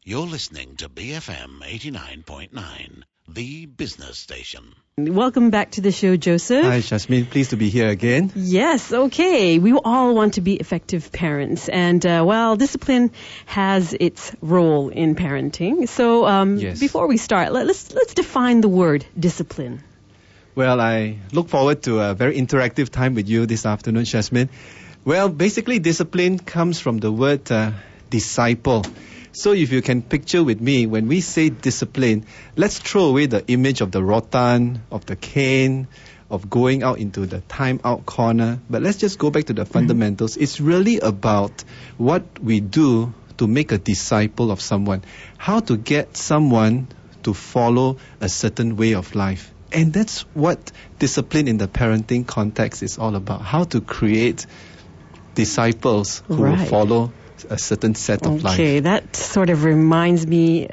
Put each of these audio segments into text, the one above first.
You're listening to BFM 89.9, the business station. Welcome back to the show, Joseph. Hi, Jasmine. Pleased to be here again. Yes, okay. We all want to be effective parents. And, discipline has its role in parenting. So, Yes. Before we start, let's define the word discipline. Well, I look forward to a very interactive time with you this afternoon, Jasmine. Well, basically, discipline comes from the word disciple. So if you can picture with me, when we say discipline, let's throw away the image of the rattan, of the cane, of going out into the time-out corner. But let's just go back to the fundamentals. It's really about what we do to make a disciple of someone. How to get someone to follow a certain way of life. And that's what discipline in the parenting context is all about. How to create disciples who will follow a certain set of life. Okay, that sort of reminds me,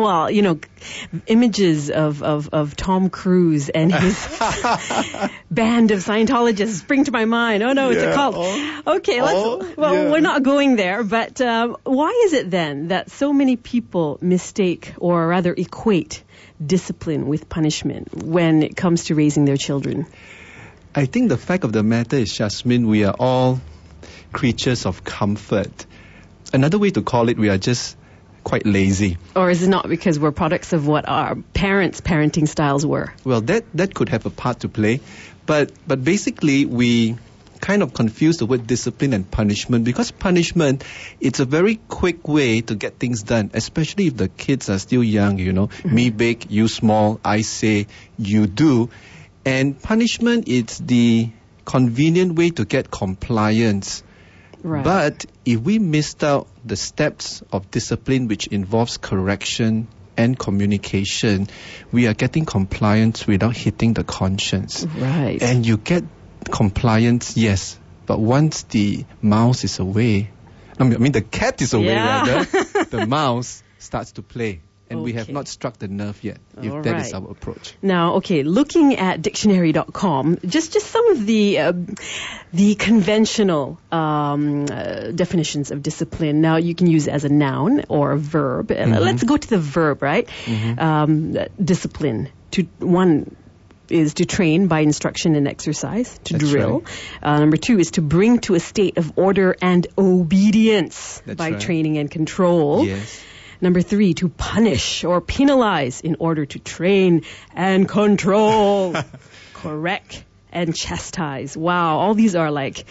images of Tom Cruise and his band of Scientologists spring to my mind. Oh no, it's a cult. We're not going there, but why is it then that so many people mistake or rather equate discipline with punishment when it comes to raising their children? I think the fact of the matter is, Jasmine, we are all creatures of comfort. Another way to call it, we are just quite lazy. Or is it not because we're products of what our parents' parenting styles were? Well, that could have a part to play. But basically, we kind of confuse the word discipline and punishment, because punishment, it's a very quick way to get things done, especially if the kids are still young, Me big, you small, I say, you do. And punishment, it's the convenient way to get compliance. Right. But if we missed out the steps of discipline, which involves correction and communication, we are getting compliance without hitting the conscience. Right. And you get compliance, yes, but once the mouse is away, the cat is away, rather, the mouse starts to play. And we have not struck the nerve yet, if that is our approach. Now, looking at dictionary.com, just some of the conventional definitions of discipline. Now, you can use it as a noun or a verb. Let's go to the verb, right? Discipline. One is to train by instruction and exercise, to drill. Right. Number two is to bring to a state of order and obedience by training and control. Yes. Number three, to punish or penalize in order to train and control. Correct and chastise. Wow, all these are like,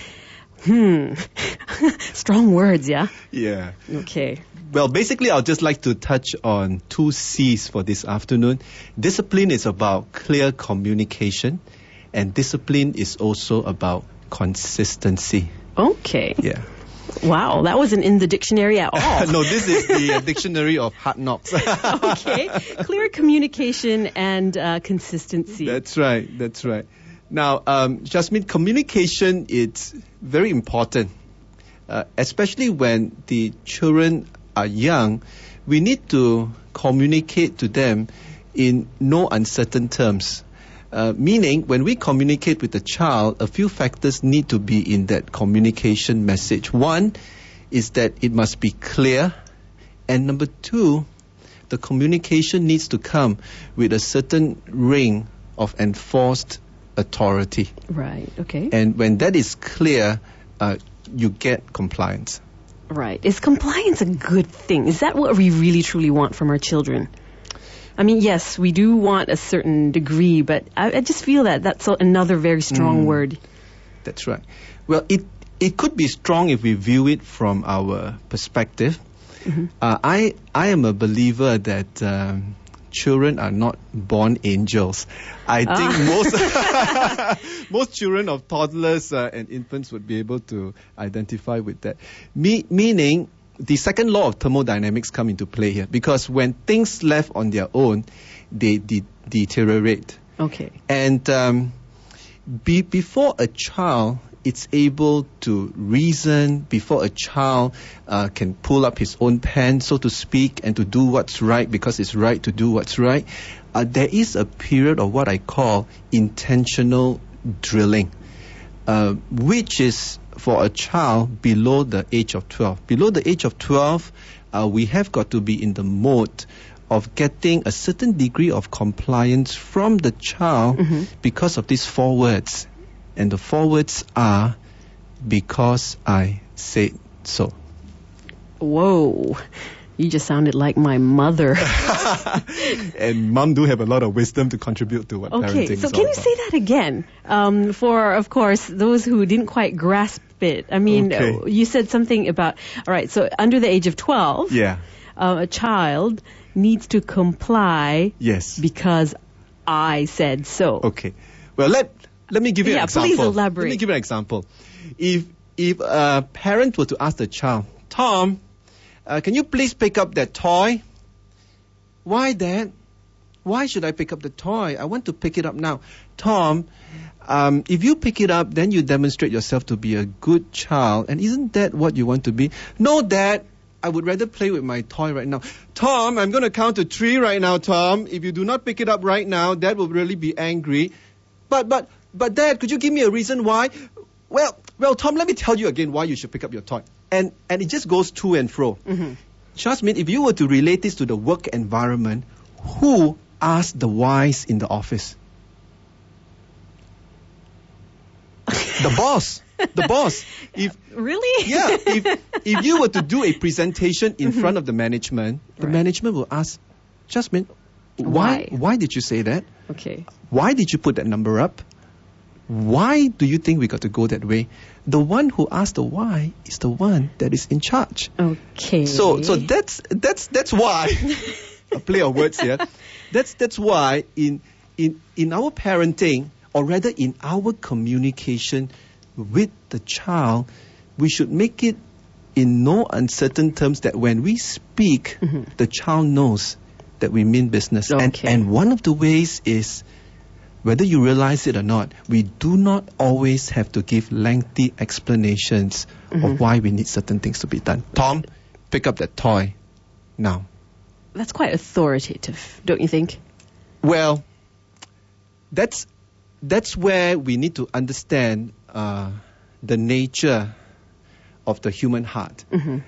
strong words, yeah? Yeah. Okay. Well, basically, I'll just like to touch on 2 C's for this afternoon. Discipline is about clear communication, and discipline is also about consistency. Okay. Yeah. Wow, that wasn't in the dictionary at all. No, this is the dictionary of Hard Knocks. Okay, clear communication and consistency. That's right. Now, Jasmine, communication is very important, especially when the children are young. We need to communicate to them in no uncertain terms. Meaning, when we communicate with the child, a few factors need to be in that communication message. One is that it must be clear. And number two, the communication needs to come with a certain ring of enforced authority. Right, okay. And when that is clear, you get compliance. Right. Is compliance a good thing? Is that what we really truly want from our children? I mean, yes, we do want a certain degree, but I just feel that that's another very strong word. That's right. Well, it could be strong if we view it from our perspective. I am a believer that children are not born angels. I think most children of toddlers and infants would be able to identify with that. Meaning, the second law of thermodynamics come into play here, because when things left on their own, they deteriorate. Okay. And before a child is able to reason, before a child can pull up his own pen, so to speak, and to do what's right because it's right to do what's right, there is a period of what I call intentional drilling, which is for a child below the age of 12. Below the age of 12, we have got to be in the mode of getting a certain degree of compliance from the child because of these 4 words. And the 4 words are, because I said so. Whoa. You just sounded like my mother. And mom do have a lot of wisdom to contribute to what parenting is so all can you about. say that again? For, of course, those who didn't quite grasp it. I mean, you said something about, all right, so under the age of 12, a child needs to comply because I said so. Okay. Well, let me give you an example. Please elaborate. Let me give you an example. If a parent were to ask the child, Tom, can you please pick up that toy? Why, Dad? Why should I pick up the toy? I want to pick it up now. Tom, if you pick it up, then you demonstrate yourself to be a good child. And isn't that what you want to be? No, Dad. I would rather play with my toy right now. Tom, I'm going to count to 3 right now, Tom. If you do not pick it up right now, Dad will really be angry. But Dad, could you give me a reason why? Well, Tom, let me tell you again why you should pick up your toy. And it just goes to and fro. Jasmine, if you were to relate this to the work environment, who asked the whys in the office? The boss. The boss. Really? Yeah. If you were to do a presentation in front of the management, the management will ask, Jasmine, why did you say that? Okay. Why did you put that number up? Why do you think we got to go that way? The one who asked the why is the one that is in charge. Okay. So that's why. A play of words here. That's why in our parenting, or rather in our communication with the child, we should make it in no uncertain terms that when we speak, the child knows that we mean business. Okay. And one of the ways is, whether you realize it or not, we do not always have to give lengthy explanations of why we need certain things to be done. Tom, pick up that toy now. That's quite authoritative, don't you think? Well, that's where we need to understand the nature of the human heart.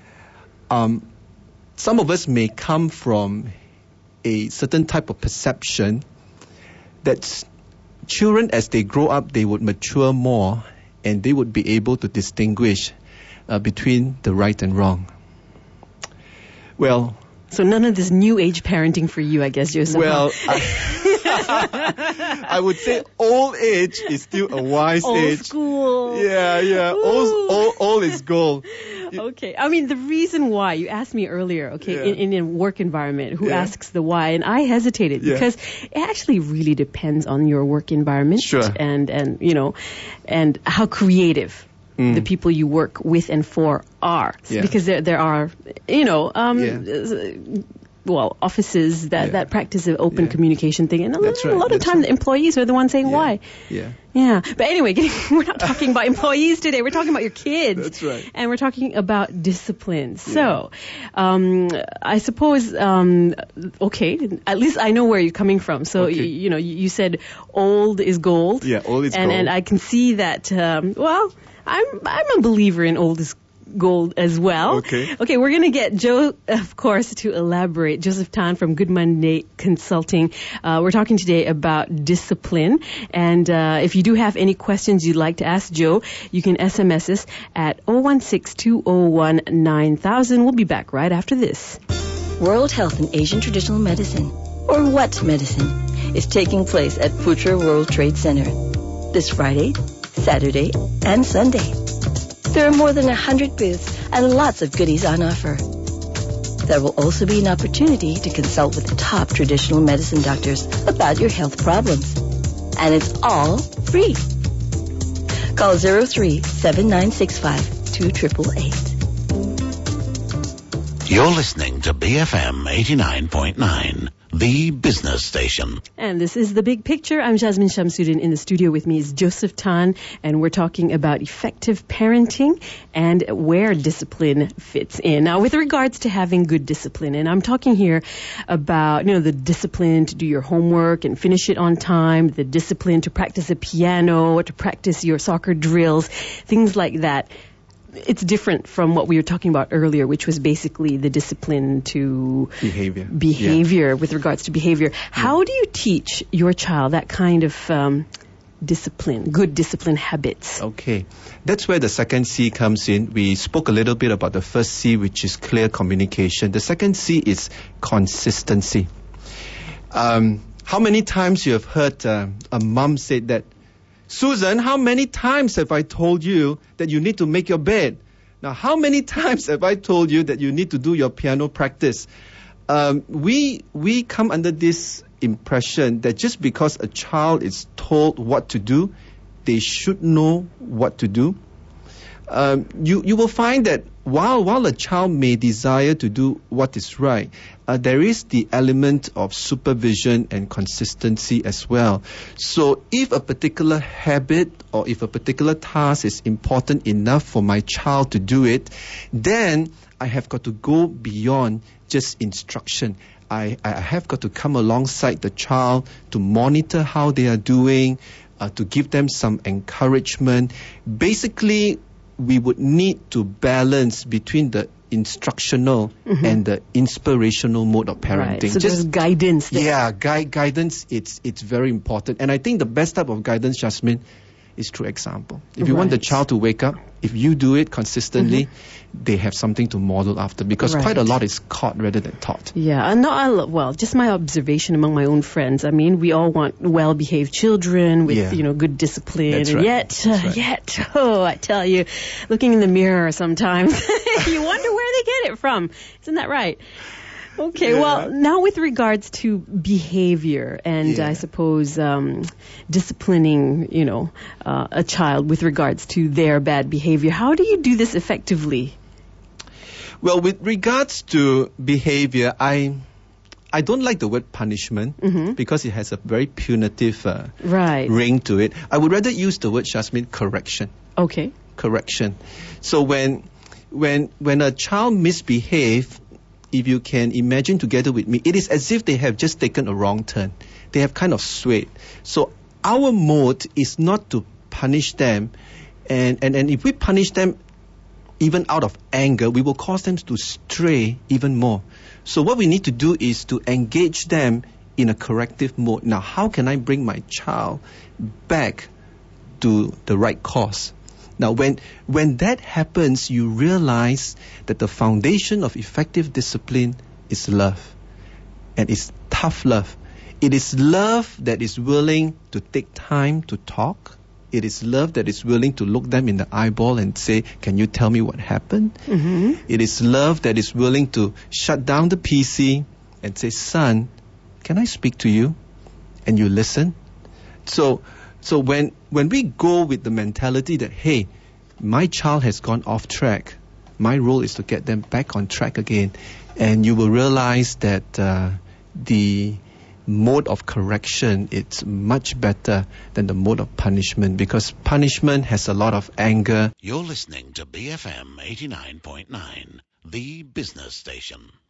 Some of us may come from a certain type of perception that children, as they grow up, they would mature more and they would be able to distinguish between the right and wrong. Well, so none of this new age parenting for you, I guess, Joseph. Well, I would say old age is still a wise age. Old school. Yeah. Old is gold. Okay. I mean, the reason why, you asked me earlier, in a work environment, who asks the why, and I hesitated because it actually really depends on your work environment. Sure. And you know, and how creative the people you work with and for are. Because there are, you know, offices that practice the open communication thing. And a lot of time the employees are the ones saying why. Yeah. But anyway, we're not talking about employees today. We're talking about your kids. That's right. And we're talking about discipline. So, I suppose, at least I know where you're coming from. So, you said old is gold. Yeah, old is gold. And I can see that, I'm a believer in old is gold as well. Okay, we're going to get Joe, of course, to elaborate. Joseph Tan from Good Monday Consulting. We're talking today about discipline. And if you do have any questions you'd like to ask Joe, you can SMS us at 016-201-9000. We'll be back right after this. World Health in Asian Traditional Medicine, or What Medicine, is taking place at Future World Trade Center this Friday, Saturday, and Sunday. There are more than 100 booths and lots of goodies on offer. There will also be an opportunity to consult with top traditional medicine doctors about your health problems. And it's all free. Call 03-7965-2888. You're listening to BFM 89.9. The business station. And this is The Big Picture. I'm Jasmine Shamsuddin. In the studio with me is Joseph Tan, and we're talking about effective parenting and where discipline fits in. Now, with regards to having good discipline, and I'm talking here about, the discipline to do your homework and finish it on time, the discipline to practice the piano, or to practice your soccer drills, things like that. it's different from what we were talking about earlier, which was basically the discipline to behavior with regards to behavior. How do you teach your child that kind of discipline, good discipline habits? Okay, that's where the second C comes in. We spoke a little bit about the first C, which is clear communication. The second C is consistency. How many times you have heard a mom say that, Susan, how many times have I told you that you need to make your bed? Now, how many times have I told you that you need to do your piano practice? We come under this impression that just because a child is told what to do, they should know what to do. You will find that while a child may desire to do what is right, there is the element of supervision and consistency as well. So if a particular habit or if a particular task is important enough for my child to do it, then I have got to go beyond just instruction. I have got to come alongside the child to monitor how they are doing, to give them some encouragement. Basically, we would need to balance between the instructional and the inspirational mode of parenting. Right. So there's guidance there. Yeah, guidance, it's very important. And I think the best type of guidance, Jasmine, is through example. If you want the child to wake up, if you do it consistently, they have something to model after, because quite a lot is caught rather than taught. Yeah, and just my observation among my own friends. I mean, we all want well-behaved children with, good discipline. That's and right. yet, I tell you, looking in the mirror sometimes, you wonder where they get it from. Isn't that right? Okay, well, now with regards to behavior and I suppose disciplining, a child with regards to their bad behavior, how do you do this effectively? Well, with regards to behavior, I don't like the word punishment because it has a very punitive ring to it. I would rather use the word, Jasmine, correction. Okay. Correction. So when a child misbehaves, if you can imagine together with me, it is as if they have just taken a wrong turn. They have kind of swayed. So our mode is not to punish them. And if we punish them even out of anger, we will cause them to stray even more. So what we need to do is to engage them in a corrective mode. Now, how can I bring my child back to the right course? Now, when that happens, you realize that the foundation of effective discipline is love. And it's tough love. It is love that is willing to take time to talk. It is love that is willing to look them in the eyeball and say, can you tell me what happened? It is love that is willing to shut down the PC and say, son, can I speak to you? And you listen. So when we go with the mentality that, hey, my child has gone off track, my role is to get them back on track again, and you will realize that the mode of correction, it's much better than the mode of punishment, because punishment has a lot of anger. You're listening to BFM 89.9, the business station.